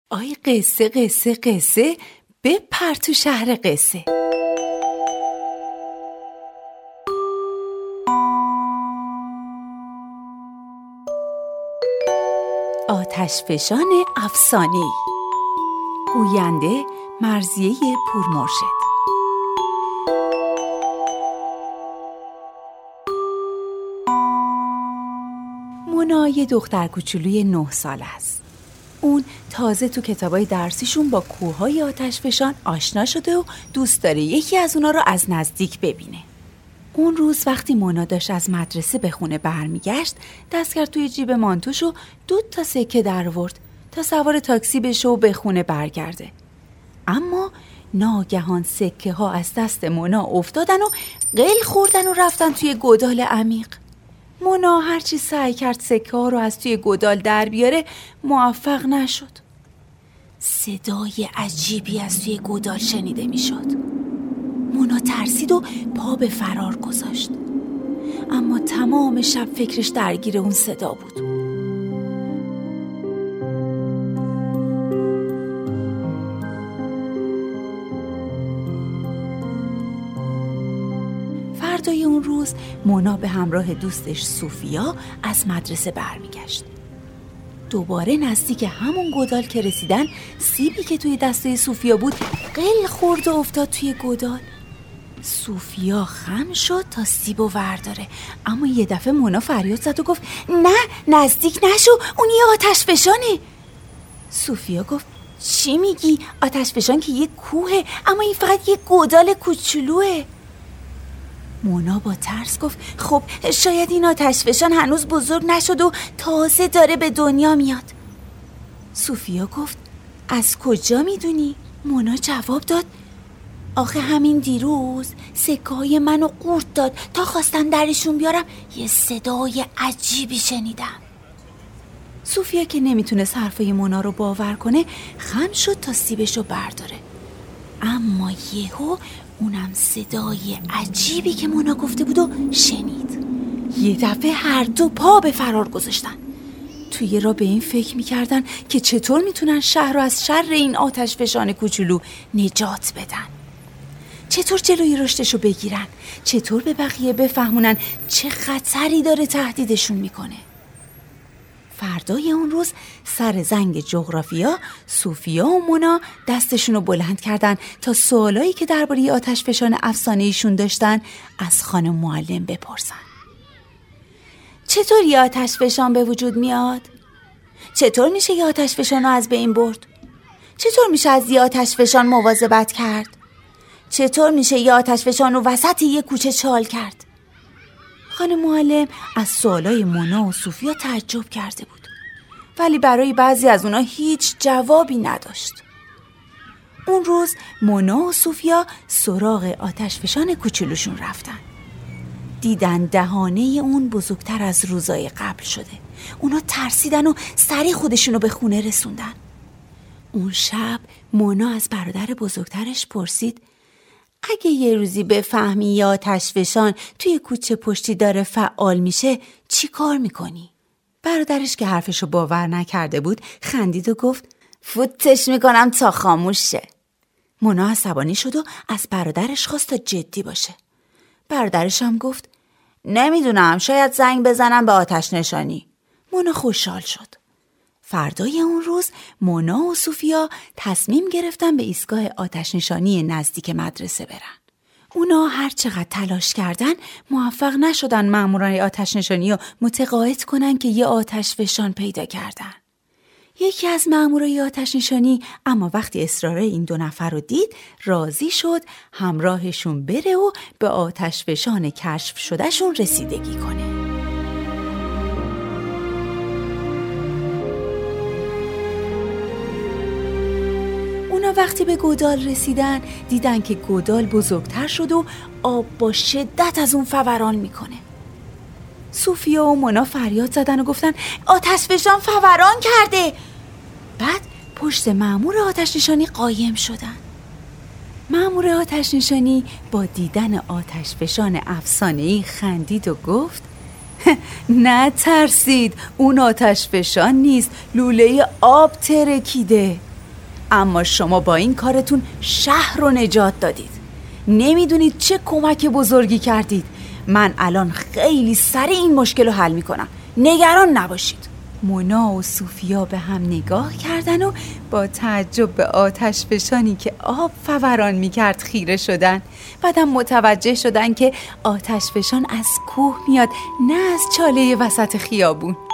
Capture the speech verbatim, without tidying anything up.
آی قصه قصه قصه بپر تو شهر قصه. آتشفشان افسانه‌ای. گوینده مرضیه پورمرشد. مونا یه دختر کوچولوی نه ساله است. اون تازه تو کتابای درسیشون با کوههای آتشفشان آشنا شده و دوست داره یکی از اونا رو از نزدیک ببینه. اون روز وقتی مونا داشت از مدرسه به خونه برمیگشت، دست کرد توی جیب مانتوش و دو تا سکه در آورد تا سوار تاکسی بشه و به خونه برگرده. اما ناگهان سکه ها از دست مونا افتادن و قل خوردن و رفتن توی گودال عمیق. مونا هرچی سعی کرد سکه ها رو از توی گودال در بیاره موفق نشد. صدای عجیبی از توی گودال شنیده می شد. مونا ترسید و پا به فرار گذاشت، اما تمام شب فکرش درگیر اون صدا بود. فردای اون روز مونا به همراه دوستش سوفیا از مدرسه برمیگشت. دوباره نزدیک همون گودال که رسیدن، سیبی که توی دسته سوفیا بود قل خورد و افتاد توی گودال. سوفیا خم شد تا سیبو ورداره، اما یه دفعه مونا فریاد زد و گفت نه نزدیک نشو، اون یه آتشفشانه. سوفیا گفت چی میگی؟ آتشفشان که یه کوهه، اما این فقط یه گودال کوچولوه. مونا با ترس گفت خب شاید این آتشفشان هنوز بزرگ نشد و تازه داره به دنیا میاد. سوفیا گفت از کجا میدونی؟ مونا جواب داد آخه همین دیروز سکه‌های منو قورت داد، تا خواستم درشون بیارم یه صدای عجیبی شنیدم. سوفیا که نمیتونه حرفای مونا رو باور کنه خم شد تا سیبشو برداره، اما یهو اونم صدای عجیبی که مونا گفته بود و شنید. یه دفعه هر دو پا به فرار گذاشتن. توی راه به این فکر میکردن که چطور میتونن شهر رو از شر این آتشفشان کوچولو نجات بدن، چطور جلوی رشدشو بگیرن، چطور به بقیه بفهمونن چه خطری داره تهدیدشون میکنه. فردای اون روز سر زنگ جغرافیا سوفیا و مونا دستشونو بلند کردن تا سوالایی که درباره آتشفشان افسانه‌ایشون داشتن از خانم معلم بپرسن. چطور یه آتشفشان به وجود میاد؟ چطور میشه یه آتشفشان رو از بین برد؟ چطور میشه از یه آتشفشان مواظبت کرد؟ چطور میشه یه آتشفشان رو وسط یه کوچه چال کرد؟ خانم معلم از سوالای مونا و سوفیا تعجب کرده بود، ولی برای بعضی از اونا هیچ جوابی نداشت. اون روز مونا و سوفیا سراغ آتشفشان کوچولوشون رفتن. دیدن دهانه اون بزرگتر از روزای قبل شده. اونا ترسیدن و سریع خودشونو به خونه رسوندن. اون شب مونا از برادر بزرگترش پرسید اگه یه روزی بفهمی یا آتشفشان توی کوچه پشتی داره فعال میشه چی کار میکنی؟ برادرش که حرفشو باور نکرده بود خندید و گفت فوتش میکنم تا خاموش شه. مونا عصبانی شد و از برادرش خواست تا جدی باشه. برادرش هم گفت نمیدونم، شاید زنگ بزنم به آتش نشانی. مونا خوشحال شد. فردای اون روز مونا و سوفیا تصمیم گرفتن به ایستگاه آتش نشانی نزدیک مدرسه برن. اونا هر چقدر تلاش کردن موفق نشدن مامورای آتش نشانی رو متقاعد کنن که یه آتشفشان پیدا کردن. یکی از مامورای آتش نشانی اما وقتی اصرار این دو نفر رو دید راضی شد همراهشون بره و به آتشفشان کشف شدهشون رسیدگی کنه. اونا وقتی به گودال رسیدن دیدن که گودال بزرگتر شد و آب با شدت از اون فوران میکنه. سوفیا و مونا فریاد زدن و گفتن آتشفشان فوران کرده. بعد پشت مأمور آتش نشانی قایم شدن. مأمور آتش نشانی با دیدن آتشفشان افسانه‌ای خندید و گفت نه ترسید، اون آتشفشان نیست، لوله آب ترکیده. اما شما با این کارتون شهر رو نجات دادید. نمیدونید چه کمک بزرگی کردید. من الان خیلی سریع این مشکل رو حل میکنم، نگران نباشید. مونا و سوفیا به هم نگاه کردن و با تعجب به آتش فشانی که آب فوران میکرد خیره شدن. بعدم متوجه شدن که آتش فشان از کوه میاد، نه از چاله وسط خیابون.